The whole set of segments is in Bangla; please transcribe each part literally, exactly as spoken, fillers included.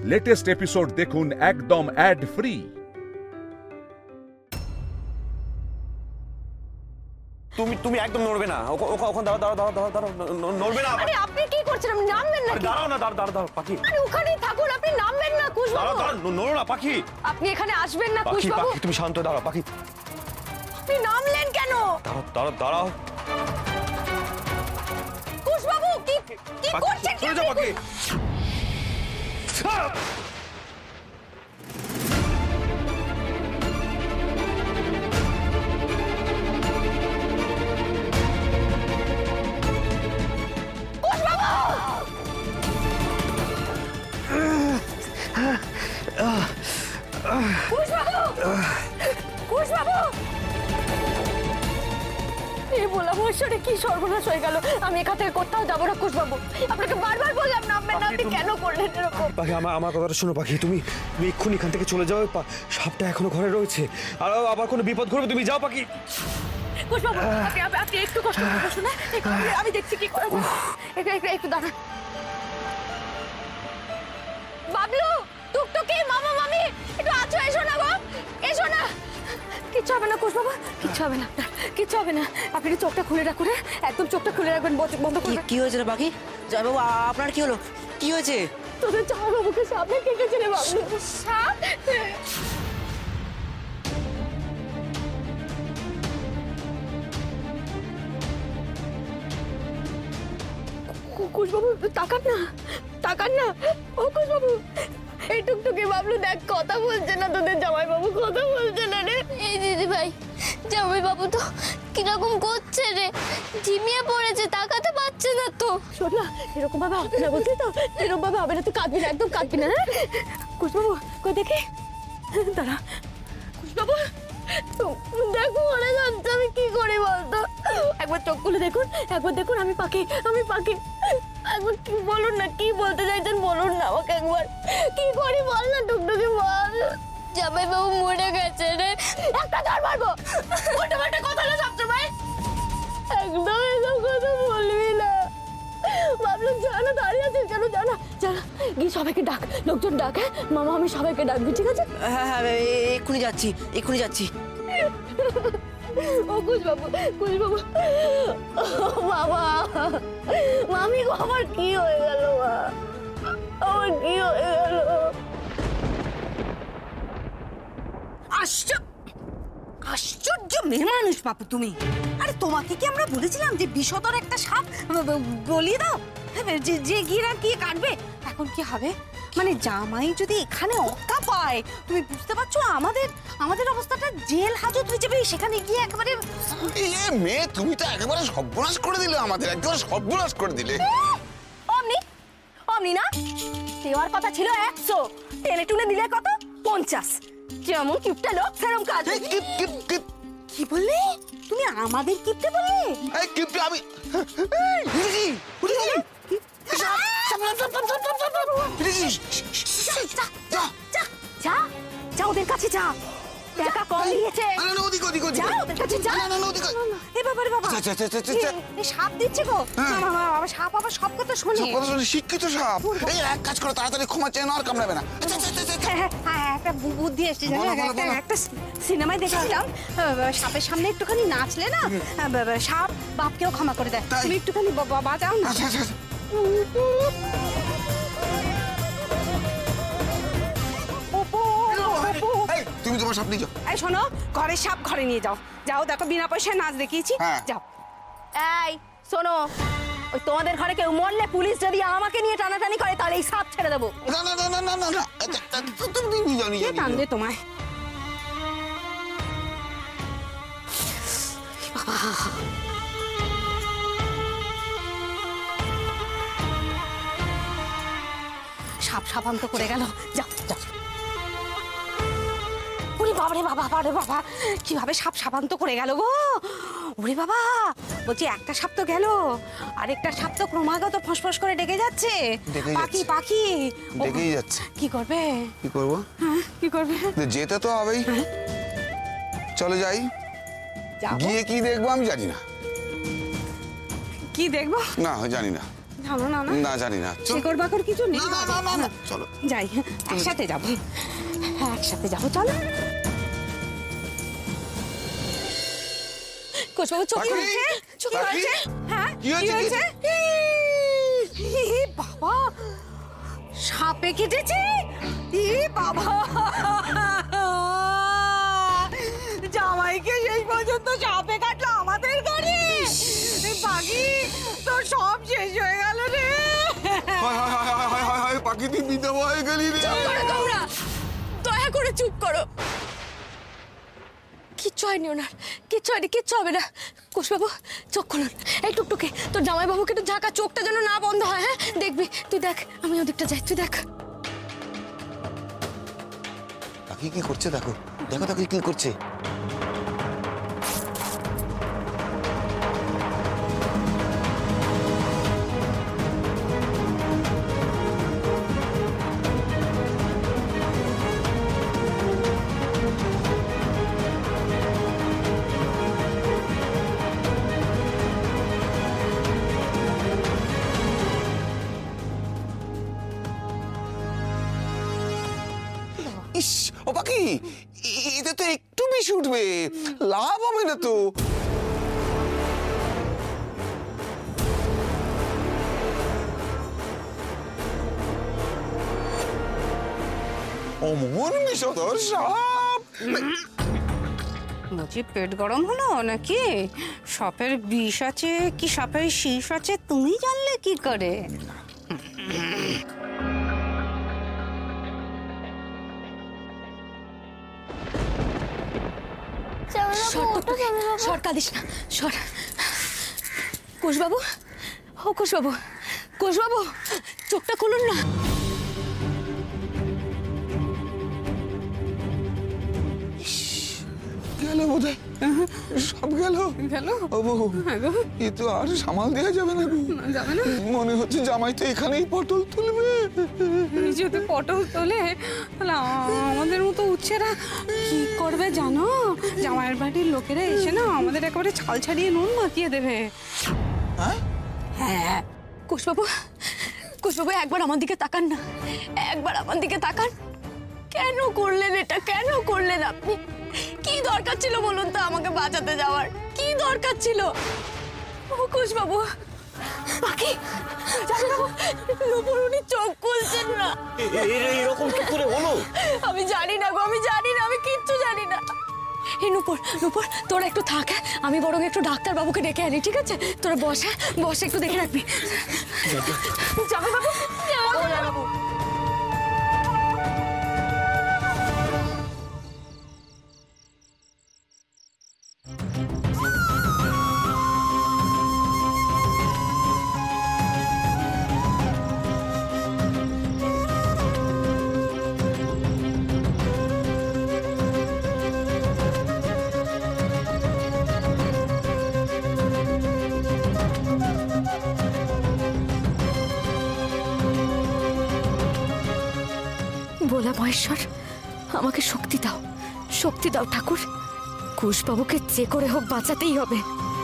লেটেস্ট এপিসোড দেখুন একদম অ্যাড ফ্রি। তুমি তুমি একদম নড়বে না, ওখানে দাঁড়াও দাঁড়াও দাঁড়াও দাঁড়াও, নড়বে না। আরে আপনি কি করছেন? আপনি নামবেন না। দাঁড়াও না, দাঁড়াও দাঁড়াও পাখি। আরে ওখানেই থাকুন, আপনি নামবেন না কুশবাবু। দাঁড়াও দাঁড়াও, নড়ো না পাখি। আপনি এখানে আসবেন না পাখি। কুশবাবু। পাখি তুমি শান্ত দাঁড়াও পাখি। আপনি নামলেন কেন? দাঁড়াও দাঁড়াও দাঁড়াও। কুশবাবু কি কি করছেন? সরে যাও পাখি। কি সর্বনাশ হয়ে গেল। আমি এখান থেকে কোথাও যাবো না কুশবাবু। আপনাকে বারবার বললাম নামবেন না, আপনি কেন করলেন এরকম? পাখি আমার আমার কথাটা শোনো পাখি, তুমি তুমি এক্ষুনি এখান থেকে চলে যাও। সাপটা এখনো ঘরে রয়েছে, আর আবার কোনো বিপদ ঘটবে, তুমি যাও পাখি। কুশবাবু আপনি আপনি একটু কষ্ট করে বসুন, আমি দেখছি কি করা যায়। একটু একটু একটু দাঁড়ান। বাবলু, টুকটুকি, মামা, মামি, একটু আছো, এসো না গো, এসো না। কিচ্ছু হবে না কুশবাবু, কিচ্ছু হবে না, কিচ্ছু হবে না। আপনি চোখটা খুলে রাখুন, একদম চোখটা খুলে রাখবেন, বন্ধ করুন। কি হয়েছে রে বাকি? জয়বাবু আপনার কি হলো? কি হয়েছে? তোদের জয়বাবুকে সামনে কেটেছে রে বাবলু। সাপ? কুশবাবু তাকান না, তাকান না। ও কুশবাবু, এই টুকটুকি বাবলু দেখ, কথা বলছে না, তোদের জামাইবাবু কথা বলছে না রে। এই দিদি ভাই, জামাইবাবু তো কিরকম করছে রে, ঝিমিয়ে পড়েছে, তাকাতে পারছে না তো। শোন না, এরকম ভাবে হবে না, বুঝলি তো? এরকম ভাবে হবে না, তুই কাঁদবি না, একদম কাঁদবি না। হ্যাঁ কুশবাবু, কই দেখি, দাঁড়া। কুশবাবু দেখো, মরে যাচ্ছে, আমি কি করি বলতো? একবার চোখ খুলে দেখুন, একবার দেখুন। আমি পাখি, আমি পাখি। একবার কি বলুন না, কি বলতে চাইছেন বলুন না আমাকে একবার। কি করি বল না টুকটুকি, বল। জামাইবাবু মরে গেছে রে। একটা ধর মারবো। উল্টো পাল্টা কথা না সবসময়, একদম এসব কথা বলবি না। বাবলু জানা দাঁড়িয়ে আছিস কেন? জানা জানা গিয়ে সবাইকে ডাক, লোকজন ডাক। হ্যাঁ মামা, আমি সবাইকে ডাকবি, ঠিক আছে? হ্যাঁ হ্যাঁ এক্ষুনি যাচ্ছি, এক্ষুনি যাচ্ছি। ও কুশবাবু, কুশবাবু, বাবা, মামি গো, আমার কি হয়ে গেল? মা, আমার কি হয়ে গেল? আশ্চর্য, আশ্চর্য মেয়ে মানুষ বাপু তুমি। আরে তোমাকে কি আমরা বলেছিলাম যে বিষধর একটা সাপ গলিয়ে দাও, যে যে গিয়ে গিয়ে কাটবে? এখন কি হবে? মানে জামাই যদি এখানে অক্কা পায়, তুমি বুঝতে পারছো আমাদের আমাদের অবস্থাটা জেল হাজত হয়ে যাবে। সেখানে গিয়ে একেবারে মেয়ে, তুমি তো একেবারে সর্বনাশ করে দিলে, আমাদের একেবারে সর্বনাশ করে দিলে। অমনি অমনি না, দেওয়ার কথা ছিল একশো, টেনে টুনে দিলে কত? পঞ্চাশ। যেমন কিপটা লোক সেরম কাজ। কি বললে তুমি? আমাদের কিপটে বললে? এই কিপটে আমি যা যা, ওদের কাছে যা, টাকা কম নিয়েছে। সাপ দিচ্ছে গো, সাপ আবার সব কথা শোনে। শিক্ষিত সাপ। এই এক কাজ করো, তাড়াতাড়ি ক্ষমা চেয়ে নাও, আর কামড়াবে না। একটা বুদ্ধি এসছে, একটা সিনেমায় দেখেছিলাম, সাপের সামনে একটুখানি নাচলে না, সাপ বাপকেও ক্ষমা করে দেয়। তুমি একটুখানি বাজাও না। তুমি তোমার সাপ নিয়ে যাও। এই শোনো, ঘরের সাপ ঘরে নিয়ে যাও। যাও, দেখো বিনা পয়সায় নাচ দেখিয়েছি। যাও। এই শোনো, ওই তোমাদের ঘরে কেউ মরলে পুলিশ যদি আমাকে নিয়ে টানাটানি করে, তাহলে এই সাপ ছেড়ে দেবো। না না না না না না, তুমি নিয়ে যাও, নিয়ে যাও। কে টানবে তোমায়? সাপ সাপান্ত করে গেল। যাও যাও। ওরে বাবা রে বাবা, বাবা বাবা, কিভাবে সাপ সাপান্ত করে গেল গো? ওরে বাবা, বলছি একটা সাপ তো গেল, আরেকটা সাপ তো ক্রমাগত ফসফস করে ডেকে যাচ্ছে। পাখি পাখি ডেকেই যাচ্ছে। কি করবে? কি করবো? হ্যাঁ কি করবে? যেতে তো হবেই। চলে যাই। গিয়ে কি দেখবো আমি জানি না। কি দেখবো? না জানি না। জানো না না না জানি না চল। শিকড় বাকড় কিছু নেই না, না, না, না, চলো। যাই একসাথে যাবো হ্যাঁ একসাথে যাবো চলো কুশবাবু চোখ পাখি, খুলছে চোখ পাখি, খুলছে হ্যাঁ কি হয়েছে, কি এ বাবা সাপে কেটেছে এ বাবা জামাইকে শেষ পর্যন্ত সাপে কাটলো আমাদের গাড়ি বাকি তোর সব শেষ হয়ে গেল রে হায় হায় হায় হায় হায় হায় হায় পাখি তুই বিধবা হয়ে গেলি রে চুপ করো তোমরা দয়া করে চুপ করো কিচ্ছু হয়নি ওনার কিচ্ছু হয়নি কিচ্ছু হবে না কুশবাবু চোখ খুলুন এই টুকটুকি তোর জামাইবাবুকে একটু ঝাঁকা চোখটা যেন না বন্ধ হয় হ্যাঁ দেখবি তুই দেখ আমি ওদিকটা যাই তুই দেখ পাখি কি করছে দেখো দেখো দেখো কি করছে ইস ও পাখি এ- এতে তো একটু বেশি উঠবে লাভ হবে না তো অমন বিষধর সাপ বলছি পেট গরম হলো নাকি সাপের বিষ আছে কি সাপের শীষ আছে তুমি জানলে কি করে সর টুকটুকি সর কাঁদিস না সর কুশবাবু ও কুশবাবু কুশবাবু চোখটা খুলুন না গেল বোধ সব গেল গেল ও বহু এ তো আর সামাল দেওয়া যাবে না গো। যাবে না মনে হচ্ছে জামাই তো এখানেই পটল তুলবে যদি পটল তোলে তাহলে আমাদের মতো উচ্ছেরা কি করবে জানো জামাইয়ের বাড়ির লোকেরা এসে না আমাদের একেবারে ছাল ছাড়িয়ে নুন মাখিয়ে দেবে হ্যাঁ হ্যাঁ কুশবাবু কুশবাবু একবার আমার দিকে তাকান না একবার আমার দিকে তাকান কেন করলেন এটা কেন করলেন আপনি কি দরকার ছিল বলুন তো আমাকে বাঁচাতে যাওয়ার কি দরকার ছিল ও কুশবাবু পাখি জানবাবু নুপুর উনি চোখ খুলছেন না এরকম কি করে হলো আমি জানি না গো আমি জানি না আমি কিচ্ছু জানি না এই নুপুর নুপুর তোরা একটু থাক হ্যাঁ? আমি বরং একটু ডাক্তার বাবুকে ডেকে আনি ঠিক আছে তোরা বসে বসে একটু দেখে রাখবি যাবে বাবু বাবু ভোলা মহেশ্বর আমাকে শক্তি দাও শক্তি দাও ঠাকুর কুশবাবুকে যে করে হোক বাঁচাতেই হবে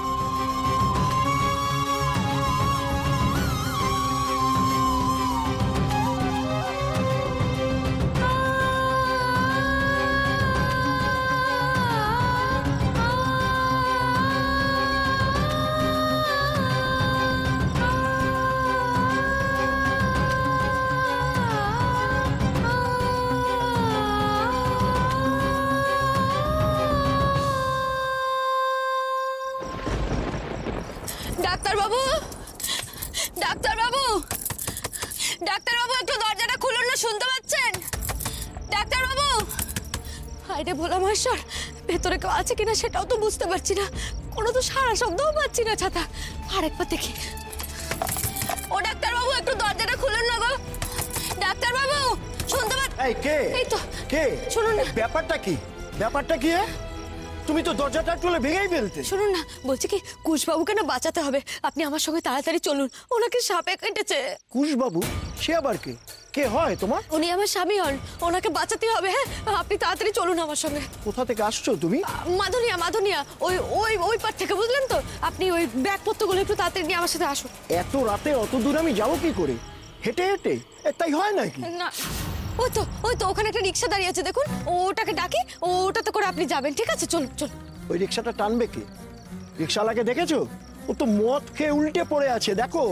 ডাক্তার বাবু ডাক্তার বাবু ডাক্তার বাবু একটু দরজাটা খুলুন না শুনতে পাচ্ছেন ডাক্তার বাবু হায়রে ভোলা মহেশ্বর ভেতরে কেউ আছে কিনা সেটাও তো বুঝতে পারছি না কোনো তো সারা শব্দও পাচ্ছি না ছাতা আরেকবার দেখি ও ডাক্তার বাবু একটু দরজাটা খুলুন না গো ডাক্তার বাবু শুনতে পাচ্ছেন এই কে এই তো কে শুনুন না ব্যাপারটা কি ব্যাপারটা কি রে? তুমি তো দরজাটা তুলে ভেঙেই ফেলতে শুনুন না বলছি কি কুশবাবুকে না বাঁচাতে হবে আপনি আমার সঙ্গে তাড়াতাড়ি চলুন ওনাকে সাপে কেটেছে কুশবাবু সে আবার কে কে হয় তোমার? উনি আমার স্বামী হন, ওনাকে বাঁচাতে হবে। হ্যাঁ, আপনি তাড়াতাড়ি চলুন আমার সঙ্গে। কোথা থেকে আসছো তুমি? মাধুনিয়া, মাধুনিয়া, ওই ওই ওই পার থেকে, বুঝলেন তো? আপনি ওই ব্যাগপত্রগুলো একটু তাড়াতাড়ি নিয়ে আমার সাথে আসুন। এত রাতে অত দূর আমি যাবো কি করে? হেঁটে হেঁটে? এ, তাই হয় নাকি? না, ওই তো ওই তো ওখানে একটা রিক্সা দাঁড়িয়ে আছে, দেখুন। ওটাকে ডাকি, ওটাতে করে আপনি যাবেন। ঠিক আছে, চলুন চলুন। ওই রিক্সাটা টানবে কে? রিক্সাওয়ালাকে দেখেছো? ও তো মদ খেয়ে উল্টে পড়ে আছে, দেখো।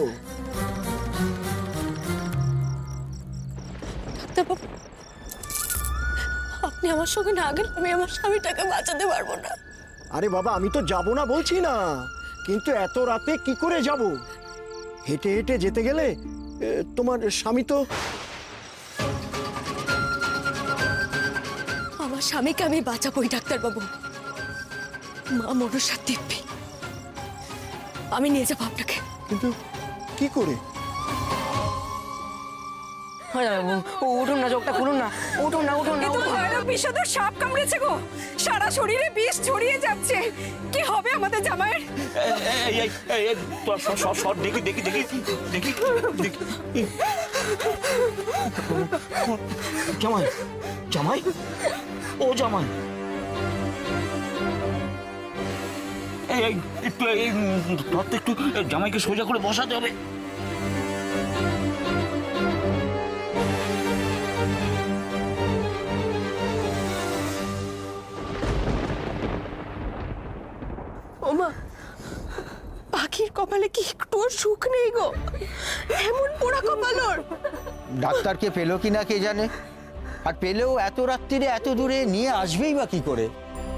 ডাক্তারবাবু, আপনি আমার সঙ্গে না গেলে আমি আমার স্বামীটাকে বাঁচাতে পারবো না। আরে বাবা, আমি তো যাবো না বলছি না, কিন্তু এত রাতে কি করে যাব? হেঁটে হেঁটে যেতে গেলে এ, তোমার স্বামী তো... আমার স্বামীকে আমি বাঁচাবোই ডাক্তারবাবু। মা মনসা দিব্যি, আমি নিয়ে যাবো আপনাকে। কিন্তু কি করে? উঠুন না, চোখটা খুলুন না, উঠুন না, উঠুন না, উঠুন। বিষধর সাপ কামড়েছে গো, সারা শরীরে বিষ ছড়িয়ে যাচ্ছে। কি হবে আমাদের জামাইয়ের? দেখি দেখি দেখি দেখি জামাই, জামাই, ও জামাই, এই একটু এই ধরতে, একটু জামাইকে সোজা করে বসাতে হবে। ওমা, পাখির কপালে কি একটু সুখ নেই গো? এমন পোড়া কপাল ওর। ডাক্তারকে পেলো কিনা কে জানে, আর পেলেও এত রাত্রিরে এত দূরে নিয়ে আসবেই বা কি করে?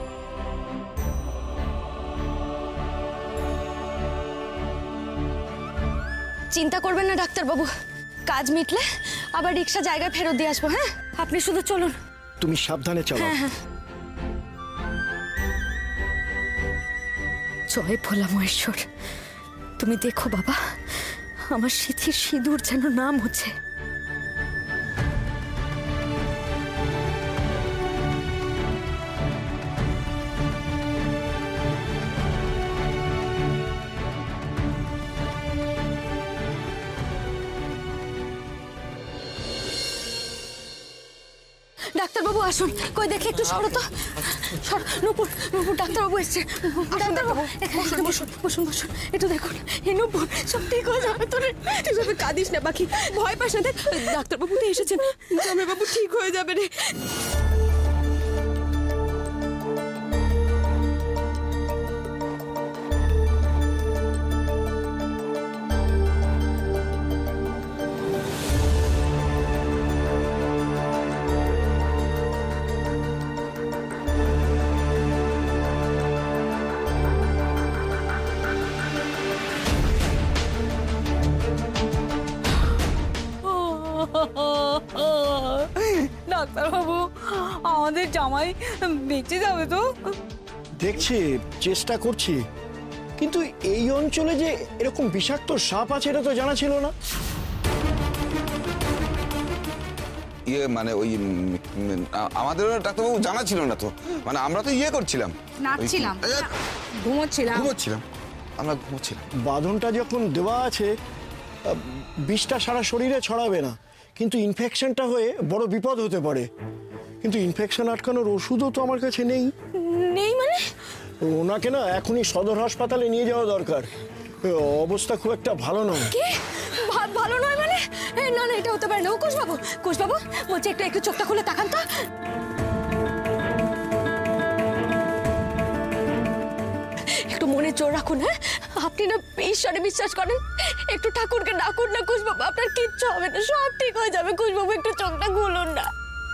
চিন্তা করবেন না ডাক্তারবাবু, কাজ মিটলে আবার রিক্সা জায়গায় ফেরত দিয়ে আসবো। হ্যাঁ, আপনি শুধু চলুন। তুমি সাবধানে চলো। হ্যাঁ হ্যাঁ। জয় ভোলা মহেশ্বর, তুমি দেখো বাবা, আমার সিথির সিঁদুর যেন নাম হচ্ছে। ডাক্তারবাবু আসুন, কই দেখি একটু সরো তো। সর, নূপুর, নূপুর ডাক্তারবাবু এসছে। ডাক্তারবাবু এখানে এখানে বসুন, বসুন বসুন, একটু দেখুন। এই নূপুর, সব ঠিক হয়ে যাবে তোর। এভাবে কাঁদিস না বাকি, ভয় পাস না। দেখ, ডাক্তারবাবু তো এসেছেন, জামাইবাবু ঠিক হয়ে যাবে রে। ডাক্তারবাবু, আমাদের জামাই বেঁচে যাবে তো? দেখছি, চেষ্টা করছি, কিন্তু এই অঞ্চলে যে এরকম বিষাক্ত সাপ আছে এটা তো জানা ছিল না। ইয়ে মানে ওই আমাদের ডাক্তারবাবু জানা ছিল না তো, মানে আমরা তো ইয়ে করছিলাম, নাচছিলাম, ঘুমোচ্ছিলাম ঘুমোচ্ছিলাম আমরা ঘুমোচ্ছিলাম। বাঁধনটা যখন দেওয়া আছে, বিষটা সারা শরীরে ছড়াবে না, কিন্তু ইনফেকশনটা হয়ে বড় বিপদ হতে পারে। কিন্তু ইনফেকশন আটকানোর ওষুধও তো আমার কাছে নেই। নেই মানে? ওনাকে না এখনই সদর হাসপাতালে নিয়ে যাওয়া দরকার, অবস্থা খুব একটা ভালো নয়। কি ভালো নয় মানে? না না, এটা হতে পারে না। ও কুশবাবু, কুশবাবু বলছি, একটু একটু চোখটা খুলে তাকান তো। একটু মনে জোর রাখুন। হ্যাঁ, আপনি না ঈশ্বরে বিশ্বাস করেন, একটু ঠাকুরকে ডাকুন না কুশবাবু, আপনার কিচ্ছু হবে না, সব ঠিক হয়ে যাবে। কুশবাবু একটু চোখটা খুলুন না।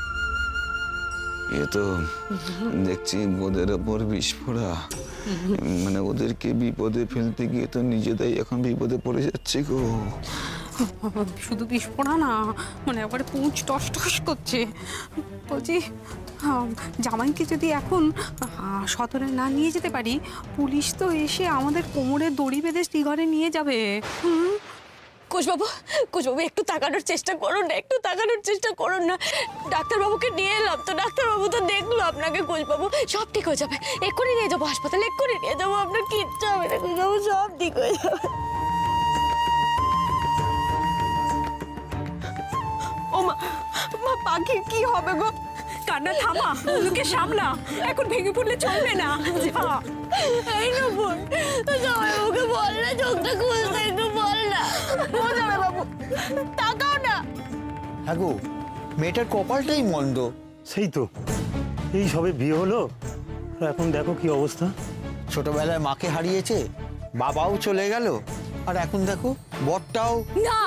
এ তো দেখছি ওদের ওপর বিস্ফোরা, মানে ওদেরকে বিপদে ফেলতে গিয়ে তো নিজেরাই এখন বিপদে পড়ে যাচ্ছে গো। শুধু বিস্ফোরা না, মানে একবারে পুঁচ টস টস করছে। বলছি, জামাইকে যদি এখন সদরে না নিয়ে যেতে পারি, পুলিশ তো এসে আমাদের কোমরে দড়ি বেঁধে শ্রীঘরে নিয়ে যাবে। হুম, কুশবাবু, কুশবাবু একটু তাকানোর চেষ্টা করুন না, একটু তাকানোর চেষ্টা করুন না। ডাক্তারবাবুকে নিয়ে এলাম তো, ডাক্তারবাবু তো দেখলো আপনাকে। কুশবাবু সব ঠিক হয়ে যাবে, এক্ষুনি নিয়ে যাবো হাসপাতালে, এক্ষুনি নিয়ে যাবো, আপনার কিচ্ছু হবে না কুশবাবু, সব ঠিক হয়ে যাবে। ও মা পাখির কি হবে গো? কান্না থামা, ওকে সামলা, এখন ভেঙে পড়লে চলবে না। এই না বোন, জামাইবাবুকে বল না চোখটা খুলতে, একটু বল না। ও জামাইবাবু তাকাও না। হ্যাঁ গো, মেয়েটার কপালটাই মন্দ। সেই তো, এই সবে বিয়ে হলো, এখন দেখো কি অবস্থা। ছোটবেলায় মাকে হারিয়েছে, বাবাও চলে গেল, আর এখন দেখো বরটাও। না,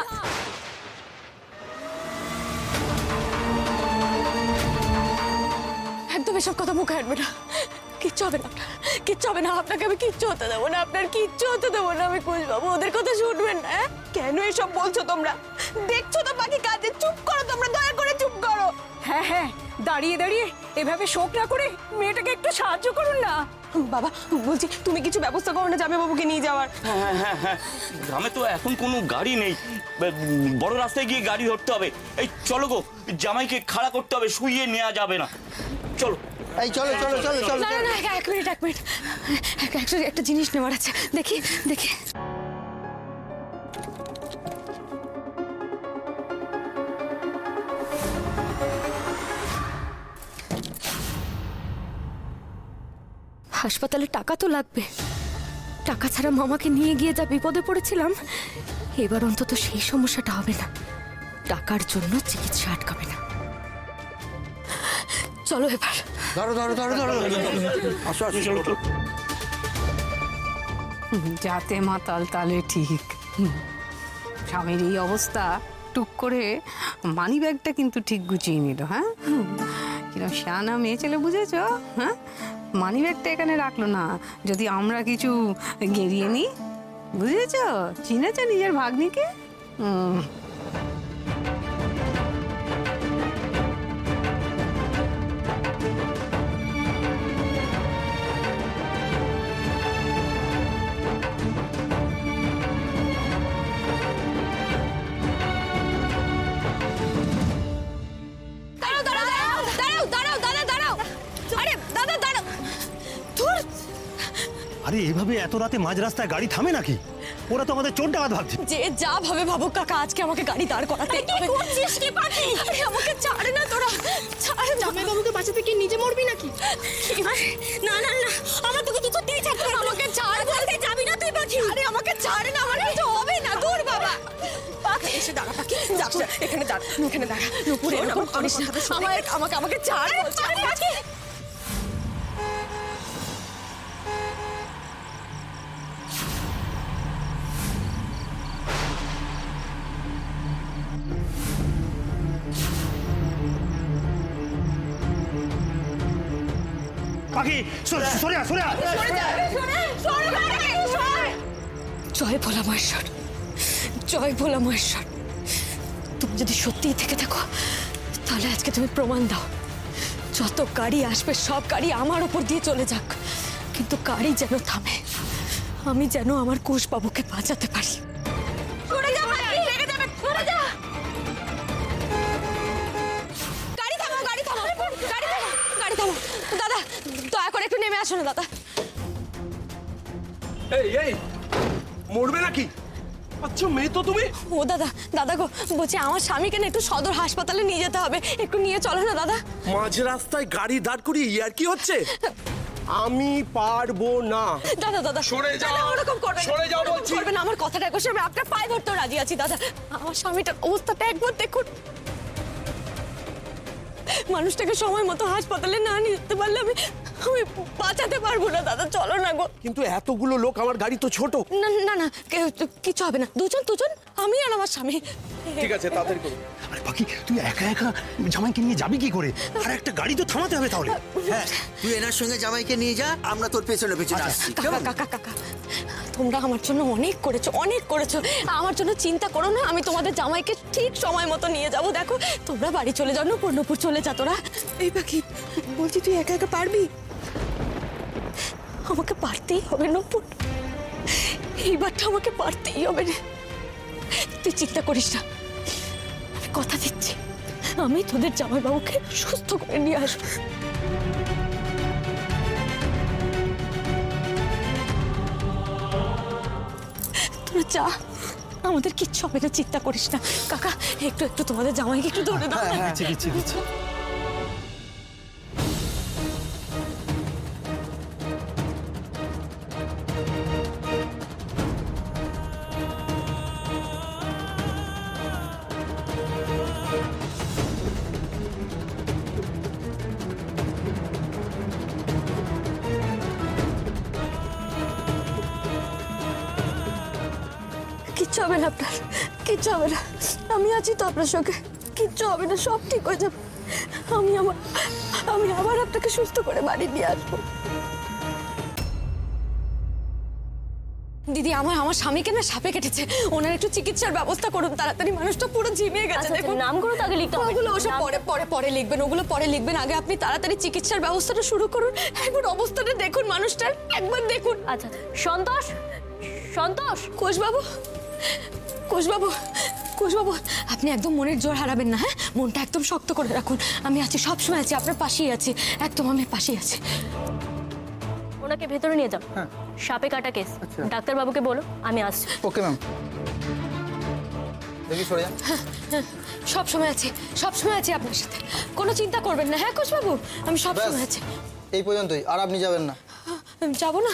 একদম এসব কথা মুখে আনবে না। কিচ্ছু হবে না আপনার, কিচ্ছু হবে না। আপনাকে আমি কিচ্ছু হতে দেবো না, আপনার কিচ্ছু হতে দেবো না আমি। কুশবাবু, ওদের কথা শুনবেন না। কেন এসব বলছো তোমরা? দেখছো তো পাখি কাজে। চুপ করো তোমরা, দয়া করে চুপ করো। হ্যাঁ হ্যাঁ, দাঁড়িয়ে দাঁড়িয়ে এভাবে শোক না করে মেয়েটাকে একটু সাহায্য করুন না। বাবা বলছি, তুমি কিছু ব্যবস্থা করো না জামাইবাবুকে নিয়ে যাওয়ার। হ্যাঁ হ্যাঁ হ্যাঁ, গ্রামে তো এখন কোনো গাড়ি নেই, বড় রাস্তায় গিয়ে গাড়ি ধরতে হবে। এই চলো গো, জামাইকে খাড়া করতে হবে, শুইয়ে নেওয়া যাবে না। চলো এই চলো চলো চলো চলো। না না, এক মিনিট এক মিনিট, একটা জিনিস নেওয়ার আছে। দেখি দেখি। হাসপাতালে টাকা তো লাগবে। টাকা ছাড়া মামাকে নিয়ে গিয়ে যা বিপদে পড়েছিলাম, এবার অন্তত সেই সমস্যাটা হবে না। টাকার জন্য চিকিৎসা আটকাবে না। চলো এবার। ধরো ধরো ধরো ধরো, আসো আসো চলো। যাতে মাতাল তালে ঠিক। স্বামীর এই অবস্থা, টুক করে মানি ব্যাগটা কিন্তু ঠিক গুছিয়ে নিল। হ্যাঁ, কিরম শানা মেয়ে ছেলে, বুঝেছ? হ্যাঁ, মানি ব্যাগটা এখানে রাখলো না, যদি আমরা কিছু গেরিয়ে নিই। বুঝেছ? চিনেছ নিজের ভাগ্নিকে? হুম। আরে এভাবে এত রাতে মাঝ রাস্তায় গাড়ি থামে নাকি? ওরা তো আমাদের চোর ডাকাত ভাবছে। যে যা ভাবে ভাবুক কাকা, আজকে আমাকে গাড়ি দাঁড় করাতে হবে। কি করছিস কি পাখি? আরে আমাকে ছাড় না তোরা, ছাড়। জামাইবাবুকে বাঁচাতে কি নিজে মরবি নাকি? না না না, আমার তোকে কিছু দিয়ে ছাড়। আমাকে ছাড়, বলতে যাবি না তুই পাখি? আরে আমাকে ছাড় না, আমার কিছু হবে না। দূর বাবা। পাখি এসে দাঁড়া, পাখি যাস না, এখানে দাঁড়া, এখানে দাঁড়া। নুপুরে এরকম করিস না। আমাকে আমাকে আমাকে ছাড় বলছি। পাখি পাখি সরে সরে সরে। জয় ভোলা মহেশ্বর, জয় ভোলা মহেশ্বর। তুমি যদি সত্যিই থেকে থাকো, তাহলে আজকে তুমি প্রমাণ দাও। যত গাড়ি আসবে সব গাড়ি আমার উপর দিয়ে চলে যাক, কিন্তু গাড়ি যেন থামে। আমি যেন আমার কুশবাবুকে বাঁচাতে পারি। গাড়ি থামো, গাড়ি থামো, গাড়ি থামো, গাড়ি থামো। দাদা দয়া করে একটু নেমে আসো না দাদা। এই এই মরবে নাকি? আচ্ছা মেয়ে তো তুমি। ও দাদা, দাদা গো, বলছি আমার স্বামীকে না একটু সদর হাসপাতালে নিয়ে যেতে হবে, একটু নিয়ে চলো না দাদা। মাঝ রাস্তায় গাড়ি দাঁড় করিয়ে ইয়ার কি হচ্ছে? আমি পারবো না। দাদা দাদা সরে যাও, ওরকম করবেন, সরে যাও বলছি। করবেন না, আমার কথাটা একবার শুনবেন। আপনার পায়ে ধরতে রাজি আছি দাদা। আমার স্বামীটার অবস্থাটা একবার দেখুন। মানুষটাকে সময় মতো হাসপাতালে না নিয়ে যেতে পারলে আমি আমি বাঁচাতে পারবো না দাদা। চলো না গো। কিন্তু এতগুলো লোক, আমার গাড়ি তো ছোট। না না না, কিছু হবে না। দুজন দুজন, আমি আর আমার স্বামী। ঠিক আছে, তাড়াতাড়ি করো। আরে পাখি, তুই একা একা জামাইকে নিয়ে যাবি কি করে? আর একটা গাড়ি তো থামাতে হবে তাহলে। হ্যাঁ, তুই এনার সঙ্গে জামাইকে নিয়ে যা, আমরা তোর পেছনে পেছনে আসছি। কাকা কাকা কাকা, তোমরা আমার জন্য অনেক করেছো, অনেক করেছো। আমার জন্য চিন্তা করো না, আমি তোমাদের জামাইকে ঠিক সময় মতো নিয়ে যাবো। দেখো তোমরা বাড়ি চলে যাও, নূপুর নূপুর চলে যা তোরা। এই পাখি বলছি, তুই একা একা পারবি? আমাকে পারতেই হবে নূপুর, এইবারটা আমাকে পারতেই হবে রে। তুই চিন্তা করিস না, আমি কথা দিচ্ছি, আমি তোদের জামাইবাবুকে সুস্থ করে নিয়ে আসবো। তোরা যা, আমাদের কিচ্ছু হবে না, চিন্তা করিস না। কাকা একটু একটু তোমাদের জামাইকে একটু ধরে দাও। দিচ্ছি দিচ্ছি দিচ্ছি কিচ্ছু হবে না আপনার, কিচ্ছু হবে না। আমি আছি তো আপনার সঙ্গে, কিচ্ছু হবে না, সব ঠিক হয়ে যাবে। আমি আমার আমি আবার আপনাকে সুস্থ করে বাড়ি নিয়ে আসবো। দিদি আমার আমার স্বামীকে না সাপে কেটেছে, ওনার একটু চিকিৎসার ব্যবস্থা করুন তাড়াতাড়ি, মানুষটা পুরো ঝিমিয়ে গেছে। দেখুন নামগুলো তো আগে লিখতে হবে। ওগুলো ওসব পরে পরে পরে লিখবেন, ওগুলো পরে লিখবেন। আগে আপনি তাড়াতাড়ি চিকিৎসার ব্যবস্থাটা শুরু করুন। একবার অবস্থাটা দেখুন মানুষটার, একবার দেখুন। আচ্ছা সন্তোষ, সন্তোষ। কোষবাবু, কোষবাবু, কোষবাবু আপনি একদম মনের জোর হারাবেন না, হ্যাঁ? মনটা একদম শক্ত করে রাখুন। আমি আছি, সবসময় আছি, আপনার পাশেই আছি, একদম আমি পাশেই আছি। ওনাকে ভেতরে নিয়ে যাও। সাপে কাটা কেস, ডাক্তারবাবুকে বলো আমি আসছি। Okay ma'am. দেখি সরে যান। সব সময় আছি, সব সময় আছি আপনার সাথে, কোনো চিন্তা করবেন না, হ্যাঁ কোষবাবু? আমি সব সময় আছি। এই পর্যন্তই, আর আপনি যাবেন না? যাবো না।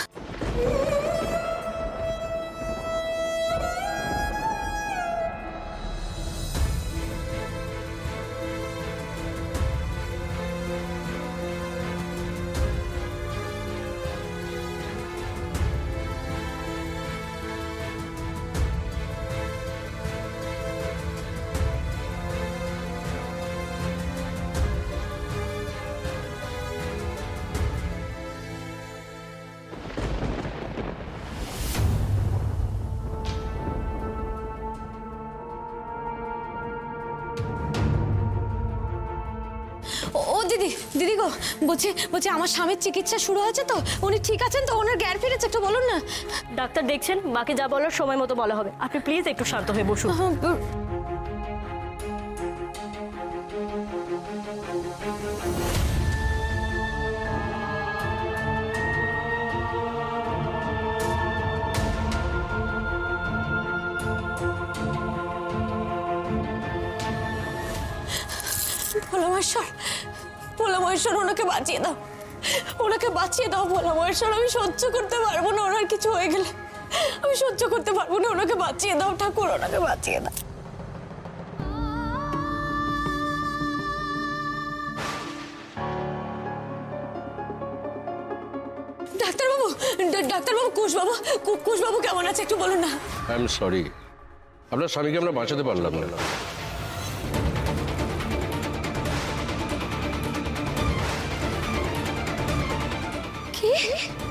ও দিদি, দিদি গো, বলছি বলছি আমার স্বামীর চিকিৎসা শুরু হয়েছে তো, উনি ঠিক আছেন তো? ওনার জ্ঞান ফিরেছে, একটু বলুন না। ডাক্তার দেখছেন, বাকি যা বলার সময় মতো বলা হবে। আপনি প্লিজ একটু শান্ত হয়ে বসুন। ভোলা মহেশ্বর, ভোলা মহেশ্বর ওনাকে বাঁচিয়ে দাও, ওনাকে বাঁচিয়ে দাও ভোলা মহেশ্বর। আমি সহ্য করতে পারবো না ওনার কিছু হয়ে গেলে, আমি সহ্য করতে পারবো না। ওনাকে বাঁচিয়ে দাও ঠাকুর, ওনাকে বাঁচিয়ে দাও। ডাক্তারবাবু, ডাক্তারবাবু, কুশবাবু, কুশবাবু কেমন আছে একটু বলুন না। আই এম সরি, আপনার স্বামীকে আমরা বাঁচাতে পারলাম না। কি?